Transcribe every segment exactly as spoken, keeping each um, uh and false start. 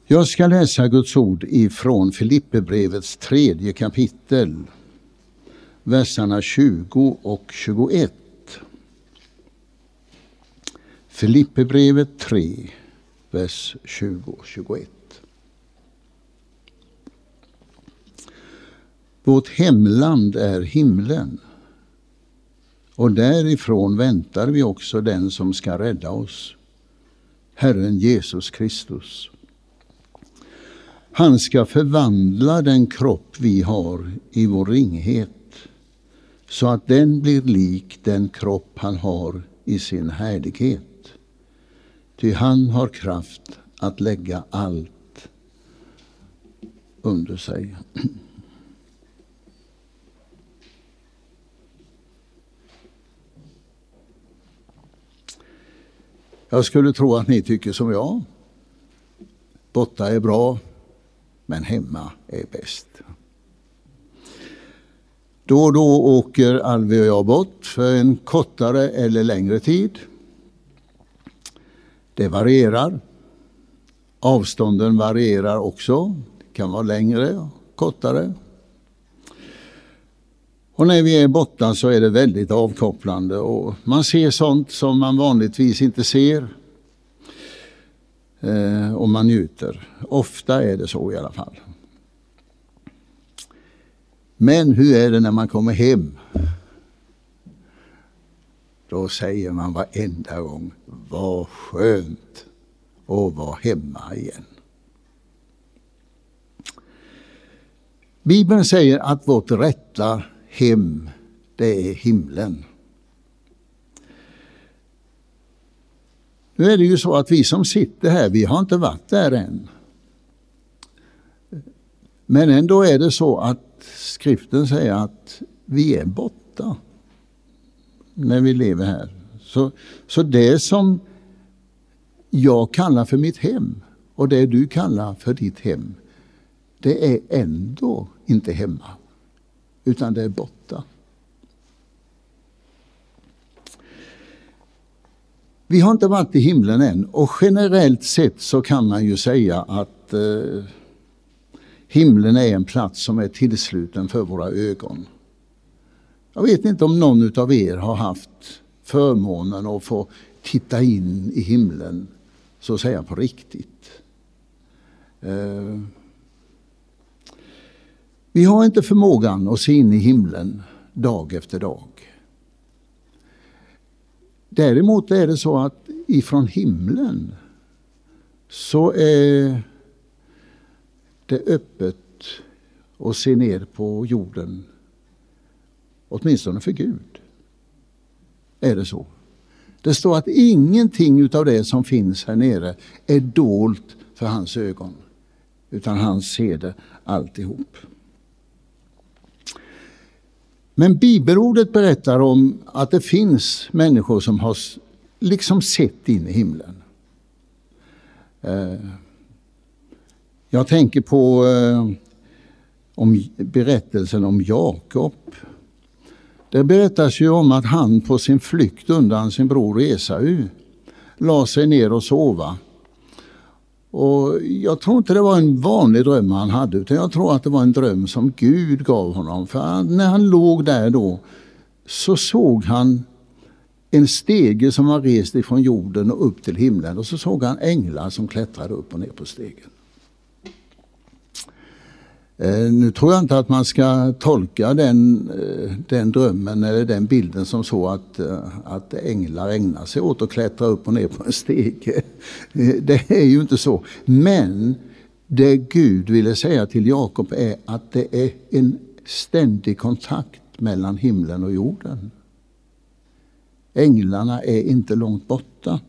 Jag ska läsa Guds ord ifrån Filipperbrevets tredje kapitel, verserna tjugo och tjugoett. Filipperbrevet tre, vers tjugo och tjugoett. Vårt hemland är himlen, och därifrån väntar vi också den som ska rädda oss, Herren Jesus Kristus. Han ska förvandla den kropp vi har i vår ringhet, så att den blir lik den kropp han har i sin härlighet. Ty han har kraft att lägga allt under sig. Jag skulle tro att ni tycker som jag. Borta är bra, men hemma är bäst. Då och då åker Alvi och jag bort för en kortare eller längre tid. Det varierar. Avstånden varierar också. Det kan vara längre och kortare. Och när vi är borta så är det väldigt avkopplande. Och man ser sånt som man vanligtvis inte ser. Eh, och man njuter. Ofta är det så i alla fall. Men hur är det när man kommer hem? Då säger man varenda gång, vad skönt att vara hemma igen. Bibeln säger att vårt rätta hem, det är himlen. Nu är det ju så att vi som sitter här, vi har inte varit där än. Men ändå är det så att skriften säger att vi är borta när vi lever här. Så, så det som jag kallar för mitt hem och det du kallar för ditt hem, det är ändå inte hemma, utan det är borta. Vi har inte varit i himlen än, och generellt sett så kan man ju säga att eh, himlen är en plats som är tillsluten för våra ögon. Jag vet inte om någon av er har haft förmånen att få titta in i himlen, så att säga på riktigt. Eh, vi har inte förmågan att se in i himlen dag efter dag. Däremot är det så att ifrån himlen så är det öppet att se ner på jorden. Åtminstone för Gud är det så. Det står att ingenting utav det som finns här nere är dolt för hans ögon, utan han ser det alltihop. Men bibelordet berättar om att det finns människor som har liksom sett in i himlen. Jag tänker på om berättelsen om Jakob. Det berättas ju om att han på sin flykt undan sin bror Esau la sig ner och sova. Och jag tror inte det var en vanlig dröm han hade, utan jag tror att det var en dröm som Gud gav honom. För när han låg där då så såg han en stege som var rest ifrån jorden och upp till himlen. Och så såg han änglar som klättrade upp och ner på stegen. Eh, nu tror jag inte att man ska tolka den, eh, den drömmen eller den bilden som så att, eh, att änglar ägnar sig åt att klättra upp och ner på en stege. Eh, det är ju inte så. Men det Gud ville säga till Jakob är att det är en ständig kontakt mellan himlen och jorden. Änglarna är inte långt borta.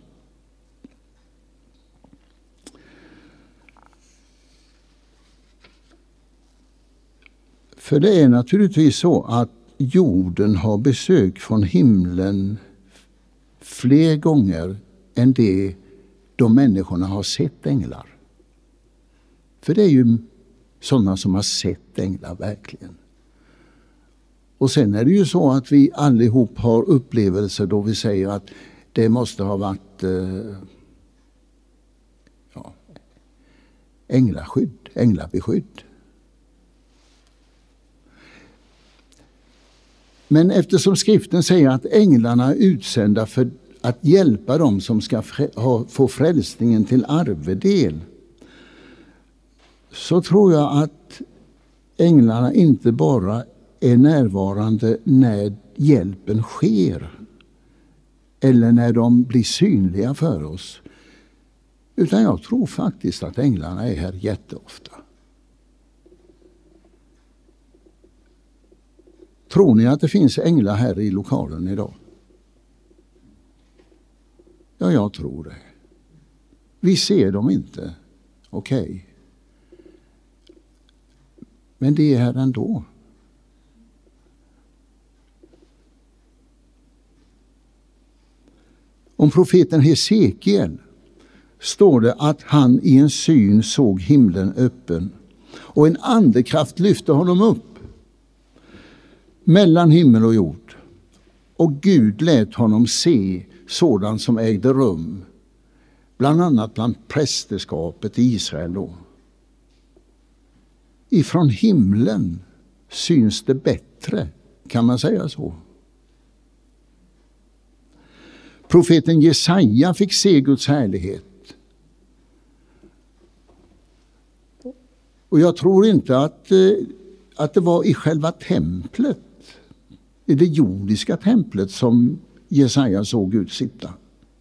För det är naturligtvis så att jorden har besök från himlen fler gånger än det de människorna har sett änglar. För det är ju sådana som har sett änglar verkligen. Och sen är det ju så att vi allihop har upplevelser då vi säger att det måste ha varit eh, ja, änglaskydd, änglabeskydd. Men eftersom skriften säger att änglarna är utsända för att hjälpa dem som ska ha, få frälsningen till arvedel, så tror jag att änglarna inte bara är närvarande när hjälpen sker eller när de blir synliga för oss, utan jag tror faktiskt att änglarna är här jätteofta. Tror ni att det finns änglar här i lokalen idag? Ja, jag tror det. Vi ser dem inte. Okej. Okay. Men det är här ändå. Om profeten Hesekiel står det att han i en syn såg himlen öppen och en andekraft lyfte honom upp mellan himmel och jord. Och Gud lät honom se sådant som ägde rum, bland annat bland prästerskapet i Israel då. Ifrån himlen syns det bättre, kan man säga så. Profeten Jesaja fick se Guds härlighet. Och jag tror inte att, att det var i själva templet, i det jordiska templet, som Jesaja såg Gud sitta.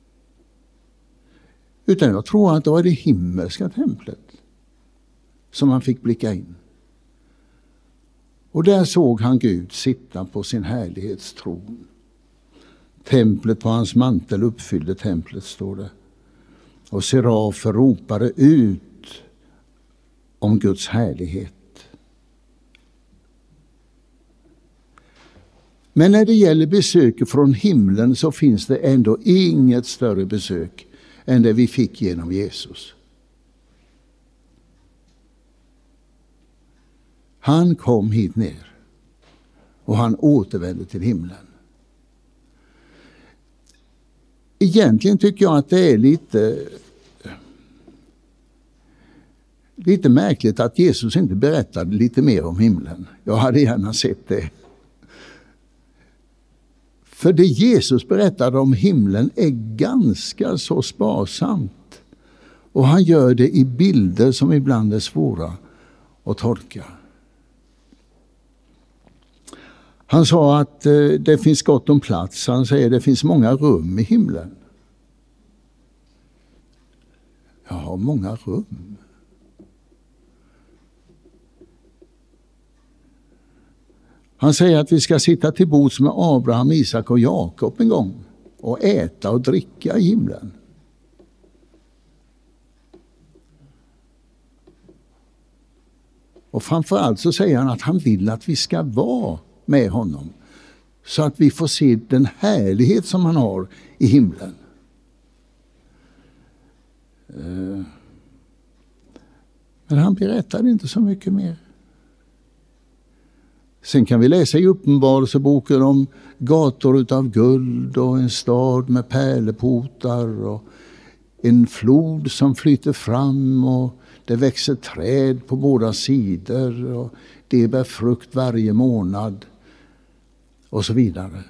Utan jag tror att det var det himmelska templet som han fick blicka in. Och där såg han Gud sitta på sin härlighetstron. Templet på hans mantel uppfyllde templet, står det. Och serafer ropade ut om Guds härlighet. Men när det gäller besök från himlen så finns det ändå inget större besök än det vi fick genom Jesus. Han kom hit ner och han återvände till himlen. Egentligen tycker jag att det är lite, lite märkligt att Jesus inte berättade lite mer om himlen. Jag hade gärna sett det. För det Jesus berättade om himlen är ganska så sparsamt. Och han gör det i bilder som ibland är svåra att tolka. Han sa att eh, det finns gott om plats. Han säger att det finns många rum i himlen. Ja, många rum. Han säger att vi ska sitta till bords med Abraham, Isak och Jakob en gång och äta och dricka i himlen. Och framförallt så säger han att han vill att vi ska vara med honom så att vi får se den härlighet som han har i himlen. Men han berättade inte så mycket mer. Sen kan vi läsa i Uppenbarelseboken om gator utav guld och en stad med pärleportar och en flod som flyter fram och det växer träd på båda sidor och det bär frukt varje månad och så vidare.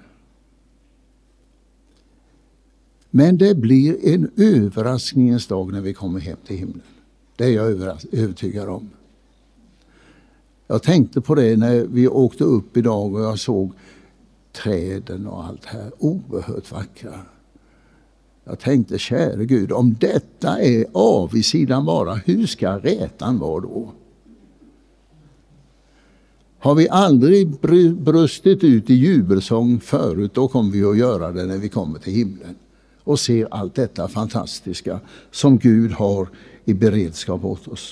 Men det blir en överraskningens dag när vi kommer hem till himlen. Det är jag övertygad om. Jag tänkte på det när vi åkte upp idag och jag såg träden och allt här. Oerhört vackra. Jag tänkte, käre Gud, om detta är avsidan bara, hur ska rätan vara då? Har vi aldrig brustit ut i jubelsång förut, då kommer vi att göra det när vi kommer till himlen. Och ser allt detta fantastiska som Gud har i beredskap åt oss.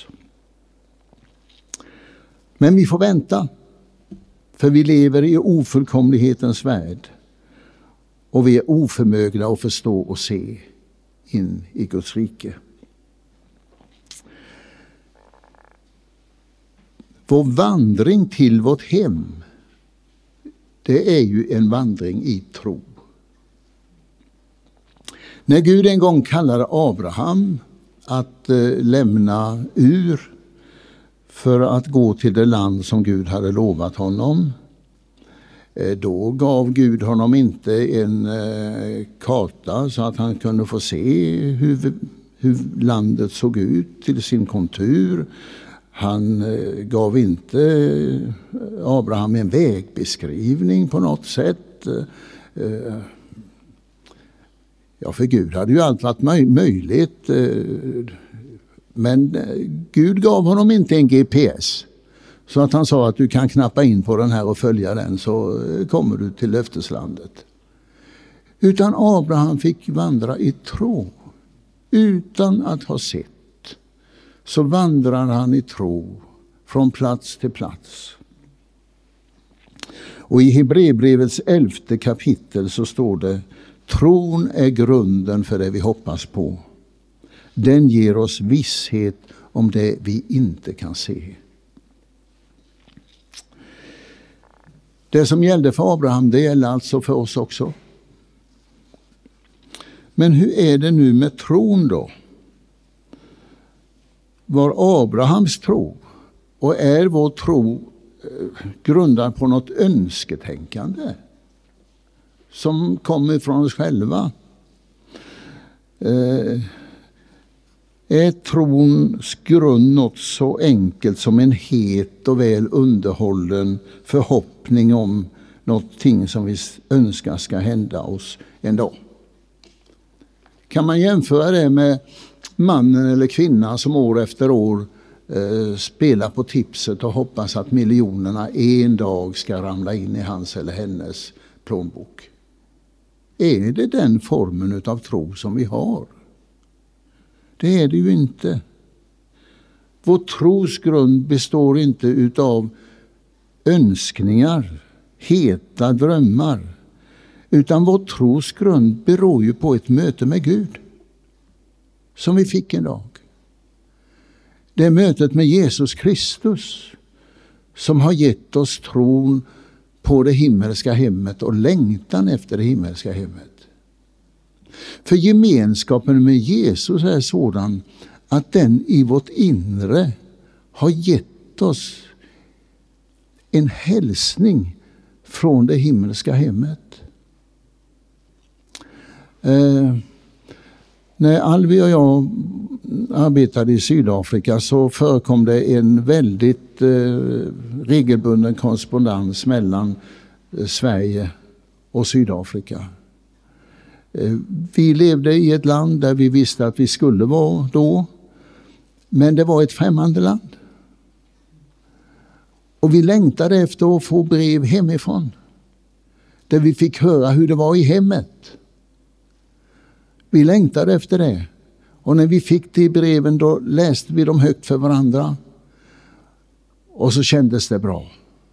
Men vi får vänta, för vi lever i ofullkomlighetens värld och vi är oförmögna att förstå och se in i Guds rike. Vår vandring till vårt hem, det är ju en vandring i tro. När Gud en gång kallade Abraham att eh, lämna Ur för att gå till det land som Gud hade lovat honom. Eh, då gav Gud honom inte en eh, karta så att han kunde få se hur, hur landet såg ut till sin kontur. Han eh, gav inte Abraham en vägbeskrivning på något sätt. Eh, Ja, för Gud hade ju allt varit möj- möjligt. Men Gud gav honom inte en G P S. Så att han sa att du kan knappa in på den här och följa den så kommer du till löfteslandet. Utan Abraham fick vandra i tro. Utan att ha sett. Så vandrar han i tro från plats till plats. Och i Hebreerbrevets elfte kapitel så står det: tron är grunden för det vi hoppas på. Den ger oss visshet om det vi inte kan se. Det som gällde för Abraham, det gäller alltså för oss också. Men hur är det nu med tron då? Var Abrahams tro och är vår tro grundad på något önsketänkande som kommer från oss själva? Eh, är trons grund något så enkelt som en het och väl underhållen förhoppning om någonting som vi önskar ska hända oss en dag? Kan man jämföra det med mannen eller kvinnan som år efter år eh, spelar på tipset och hoppas att miljonerna en dag ska ramla in i hans eller hennes plånbok? Är det den formen av tro som vi har? Det är det ju inte. Vår tros grund består inte utav önskningar, heta drömmar, utan vår tros grund beror ju på ett möte med Gud som vi fick en dag. Det är mötet med Jesus Kristus som har gett oss tron på det himmelska hemmet och längtan efter det himmelska hemmet. För gemenskapen med Jesus är sådan att den i vårt inre har gett oss en hälsning från det himmelska hemmet. Eh, när Alvi och jag arbetade i Sydafrika så förekom det en väldigt eh, regelbunden korrespondens mellan eh, Sverige och Sydafrika. Eh, vi levde i ett land där vi visste att vi skulle vara då, men det var ett främmande land. Och vi längtade efter att få brev hemifrån, där vi fick höra hur det var i hemmet. Vi längtade efter det. Och när vi fick de breven då läste vi dem högt för varandra. Och så kändes det bra.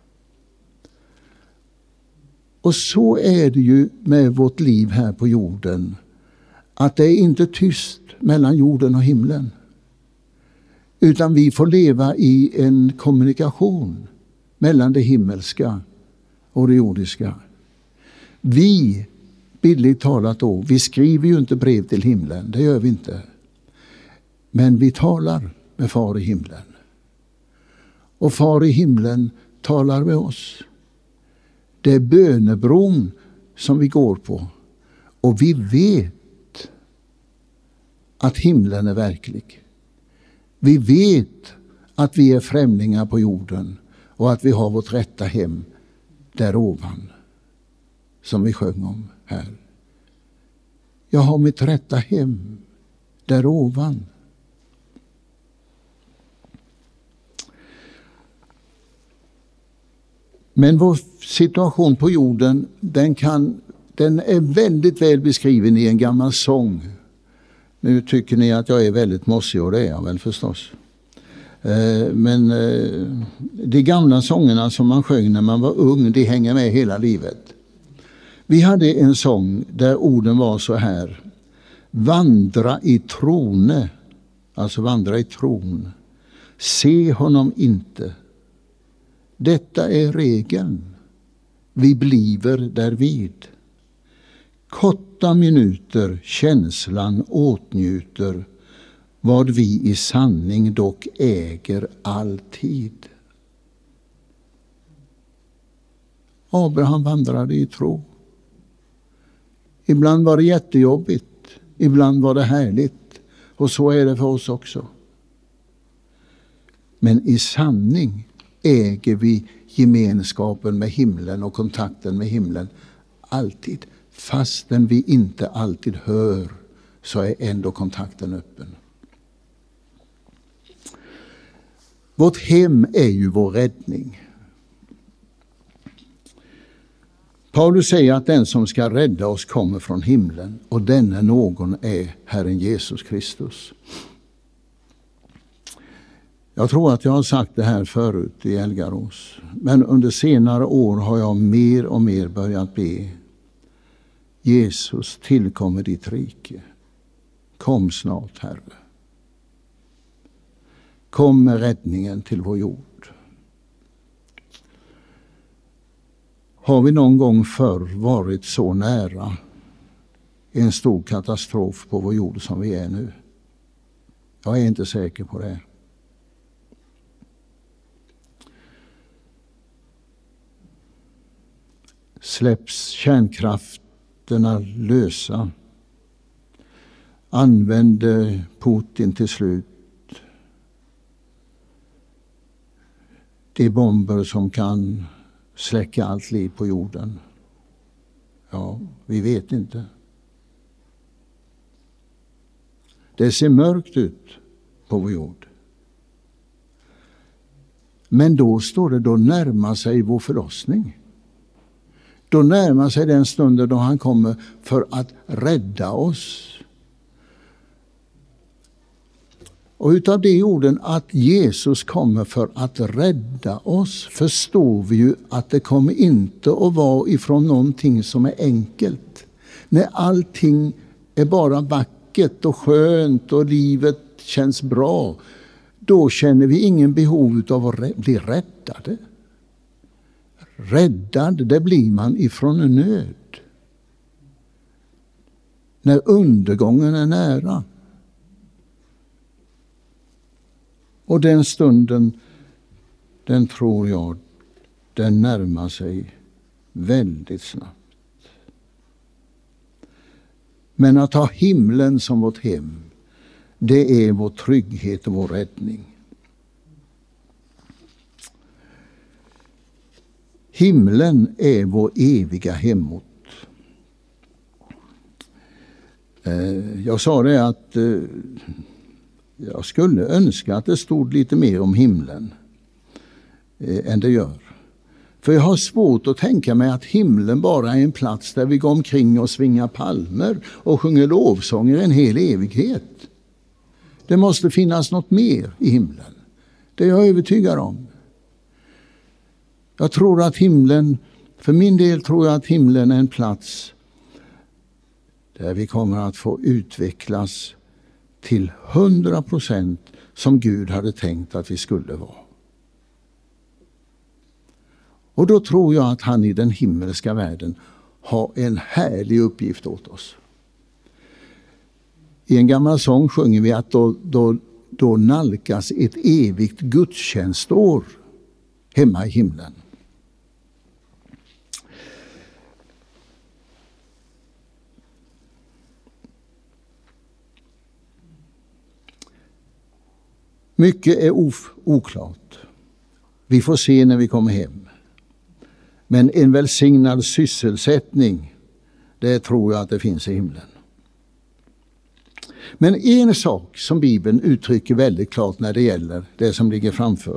Och så är det ju med vårt liv här på jorden. Att det är inte tyst mellan jorden och himlen. Utan vi får leva i en kommunikation mellan det himmelska och det jordiska. Vi, bildligt talat då, vi skriver ju inte brev till himlen, det gör vi inte. Men vi talar med far i himlen. Och far i himlen talar med oss. Det är bönebron som vi går på. Och vi vet att himlen är verklig. Vi vet att vi är främlingar på jorden och att vi har vårt rätta hem där ovan, som vi sjöng om här. Jag har mitt rätta hem där ovan. Men vår situation på jorden, den, kan, den är väldigt väl beskriven i en gammal sång. Nu tycker ni att jag är väldigt mossig, och det är jag väl förstås. Men de gamla sångerna som man sjöng när man var ung, de hänger med hela livet. Vi hade en sång där orden var så här: vandra i trone, alltså vandra i tron, se honom inte. Detta är regeln, vi bliver därvid. Korta minuter känslan åtnjuter, vad vi i sanning dock äger alltid. Abraham vandrade i tro. Ibland var det jättejobbigt, ibland var det härligt, och så är det för oss också. Men i sanning äger vi gemenskapen med himlen och kontakten med himlen alltid. Fastän vi inte alltid hör, så är ändå kontakten öppen. Vårt hem är ju vår räddning. Paulus säger att den som ska rädda oss kommer från himlen, och denne någon är Herren Jesus Kristus. Jag tror att jag har sagt det här förut i Elgarås, men under senare år har jag mer och mer börjat be: Jesus, tillkommer ditt rike. Kom snart, Herre. Kom med räddningen till vår jord. Har vi någon gång förr varit så nära en stor katastrof på vår jord som vi är nu? Jag är inte säker på det. Släpps kärnkrafterna lösa? Använder Putin till slut de bomber som kan släcka allt liv på jorden? Ja, vi vet inte. Det ser mörkt ut på vår jord. Men då står det, då närmar sig vår förlossning. Då närmar sig den stunden då han kommer för att rädda oss. Och utav de orden att Jesus kommer för att rädda oss, förstår vi ju att det kommer inte att vara ifrån någonting som är enkelt. När allting är bara vackert och skönt och livet känns bra, då känner vi ingen behov av att bli räddade. Räddad, det blir man ifrån nöd. När undergången är nära. Och den stunden, den tror jag, den närmar sig väldigt snabbt. Men att ha himlen som vårt hem, det är vår trygghet och vår räddning. Himlen är vår eviga hemort. Jag sa det att jag skulle önska att det stod lite mer om himlen än det gör. För jag har svårt att tänka mig att himlen bara är en plats där vi går omkring och svingar palmer och sjunger lovsånger en hel evighet. Det måste finnas något mer i himlen. Det är jag övertygad om. Jag tror att himlen, för min del tror jag att himlen är en plats där vi kommer att få utvecklas till hundra procent som Gud hade tänkt att vi skulle vara. Och då tror jag att han i den himmelska världen har en härlig uppgift åt oss. I en gammal sång sjunger vi att då, då, då nalkas ett evigt gudstjänstår hemma i himlen. Mycket är of- oklart. Vi får se när vi kommer hem. Men en välsignad sysselsättning, det tror jag att det finns i himlen. Men en sak som Bibeln uttrycker väldigt klart när det gäller det som ligger framför,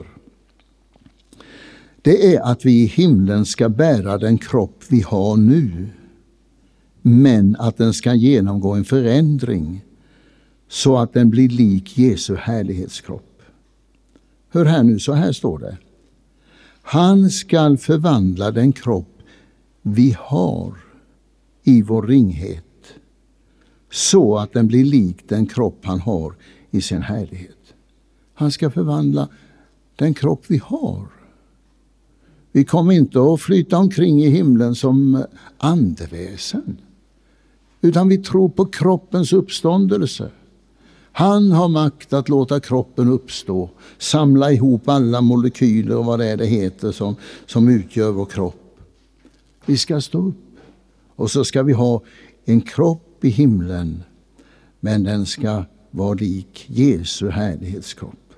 det är att vi i himlen ska bära den kropp vi har nu, men att den ska genomgå en förändring så att den blir lik Jesu härlighetskropp. Hör här nu, så här står det. Han skall förvandla den kropp vi har i vår ringhet så att den blir lik den kropp han har i sin härlighet. Han ska förvandla den kropp vi har. Vi kommer inte att flyta omkring i himlen som andeväsen, utan vi tror på kroppens uppståndelse. Han har makt att låta kroppen uppstå, samla ihop alla molekyler och vad det är det heter som, som utgör vår kropp. Vi ska stå upp och så ska vi ha en kropp i himlen, men den ska vara lik Jesu härlighetskropp.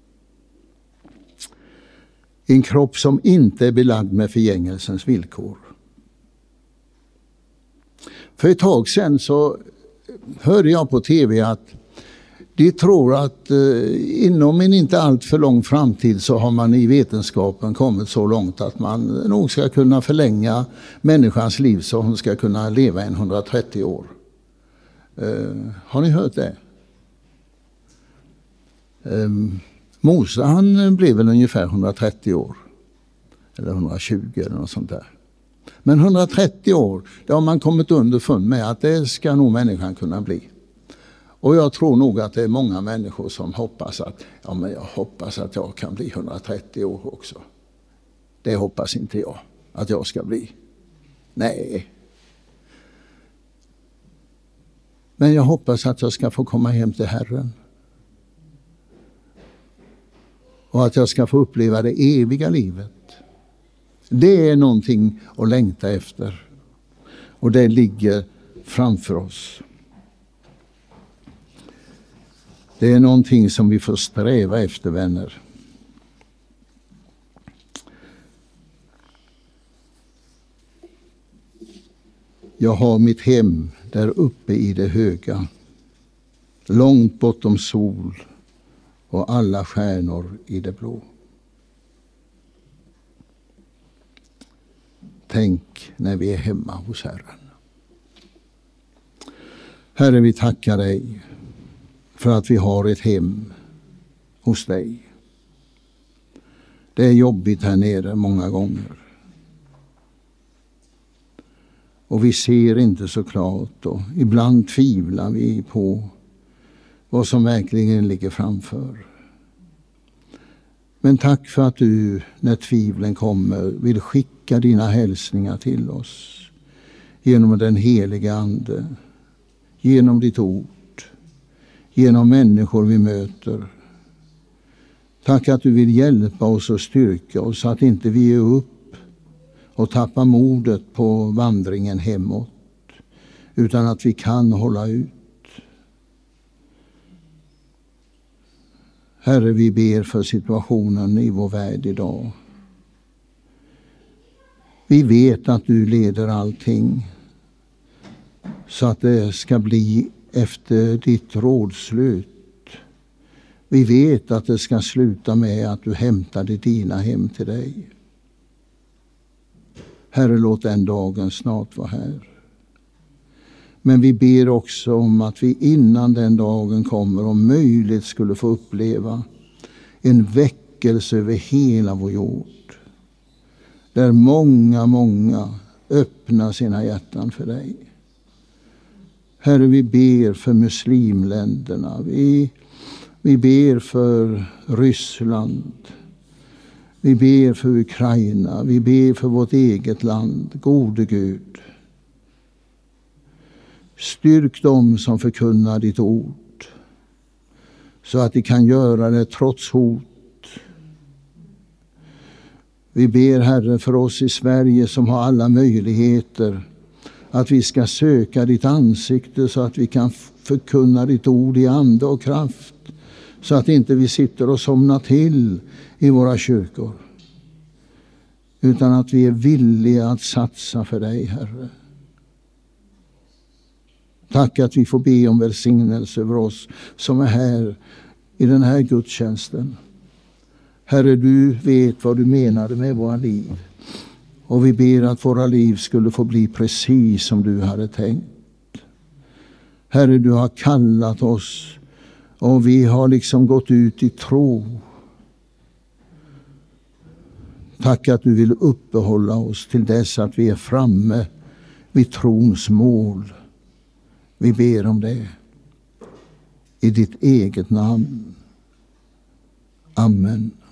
En kropp som inte är belagd med förgängelsens villkor. För ett tag sedan så hörde jag på tv att de tror att eh, inom en inte allt för lång framtid så har man i vetenskapen kommit så långt att man nog ska kunna förlänga människans liv så hon ska kunna leva en hundratrettio år. Eh, har ni hört det? Eh, Mose han blev väl ungefär hundratrettio år. Eller hundratjugo eller något sånt där. Men hundratrettio år, det har man kommit underfund med att det ska nog människan kunna bli. Och jag tror nog att det är många människor som hoppas att ja, men jag hoppas att jag kan bli hundratrettio år också. Det hoppas inte jag att jag ska bli. Nej. Men jag hoppas att jag ska få komma hem till Herren. Och att jag ska få uppleva det eviga livet. Det är någonting att längta efter. Och det ligger framför oss. Det är någonting som vi får sträva efter, vänner. Jag har mitt hem där uppe i det höga, långt bortom sol och alla stjärnor i det blå. Tänk när vi är hemma hos Herren. Herre, vi tackar dig för att vi har ett hem hos dig. Det är jobbigt här nere många gånger. Och vi ser inte så klart och ibland tvivlar vi på vad som verkligen ligger framför. Men tack för att du, när tvivlen kommer, vill skicka dina hälsningar till oss genom den heliga Ande, genom ditt ord, genom människor vi möter. Tack att du vill hjälpa oss och styrka oss så att inte vi ger upp och tappar modet på vandringen hemåt, utan att vi kan hålla ut. Herre, vi ber för situationen i vår värld idag. Vi vet att du leder allting så att det ska bli efter ditt rådslut. Vi vet att det ska sluta med att du hämtade dina hem till dig. Herre, låt den dagen snart vara här. Men vi ber också om att vi innan den dagen kommer om möjligt skulle få uppleva en väckelse över hela vår jord. Där många, många öppnar sina hjärtan för dig. Herre, vi ber för muslimländerna. Vi, vi ber för Ryssland. Vi ber för Ukraina. Vi ber för vårt eget land. Gode Gud. Styrk dem som förkunnar ditt ord. Så att de kan göra det trots hot. Vi ber, Herre, för oss i Sverige som har alla möjligheter. Att vi ska söka ditt ansikte så att vi kan förkunna ditt ord i ande och kraft. Så att inte vi sitter och somnar till i våra kyrkor. Utan att vi är villiga att satsa för dig, Herre. Tack att vi får be om välsignelse över oss som är här i den här gudstjänsten. Herre, du vet vad du menade med våra liv. Och vi ber att våra liv skulle få bli precis som du hade tänkt. Herre, du har kallat oss och vi har liksom gått ut i tro. Tack att du vill uppehålla oss till dess att vi är framme vid trons mål. Vi ber om det i ditt eget namn. Amen.